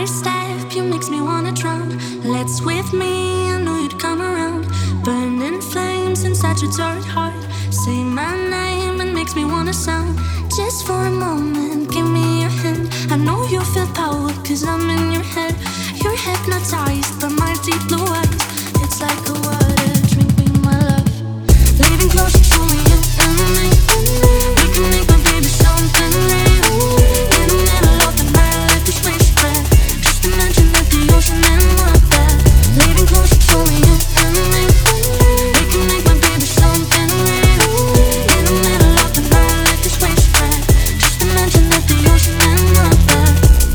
first step, you makes me wanna drown. Let's with me, I knew you'd come around. Burning flames inside your dark heart. Say my name and makes me wanna sound. Just for a moment, give me your hand. I know you feel power, cause I'm in your head. You're hypnotized by my deep blue eyes. It's like a water, drink me my love. Leaving closer to you and me. We can make my baby something real. In the middle of the night, let this wish spread. Just imagine that the ocean in my bed. Leaving closer to you and me. We can make my baby something real. In the middle of the night, let this wish spread. Just imagine that the ocean in my bed.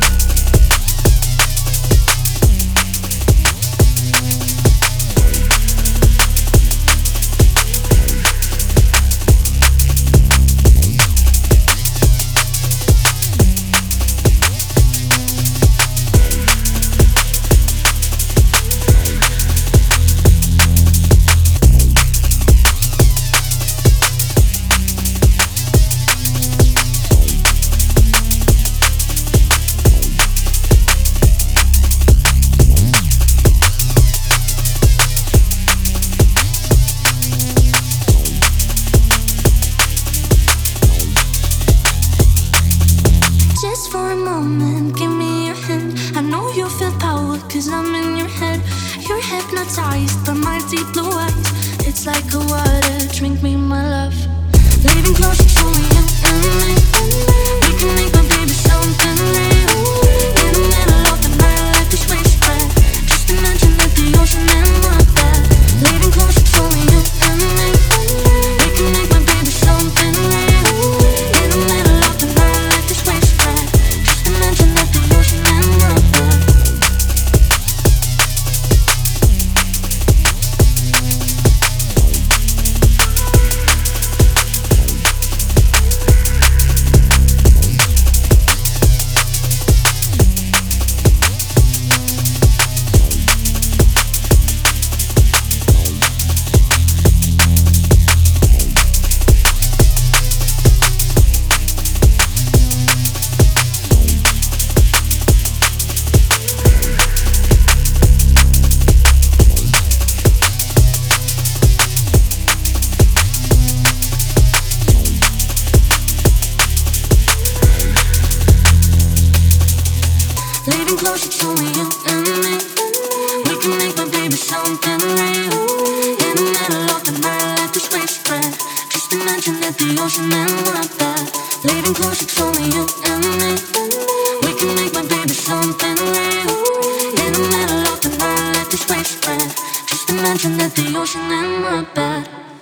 Just for a moment, give me your hand. I know you feel power, cause I'm in your head. You're hypnotized by my deep blue eyes. It's like a water, drink me my love. Leaving closer to you and me. We can make my baby something real. In the middle of the night, let this wish spread. Just imagine that the ocean in my bed. Leaving closer to you and me. We can make my baby something real. In the middle of the night, let this wish spread. Just imagine that the ocean in my bed. Leaving closer to you and me. We can make my baby something real. In the middle of the night, let this wish spread. Just imagine that the ocean in my bed. Leaving closer to you and me. We can make my baby something real. In the middle of the night, let this wish spread. Just imagine that the ocean in my bed.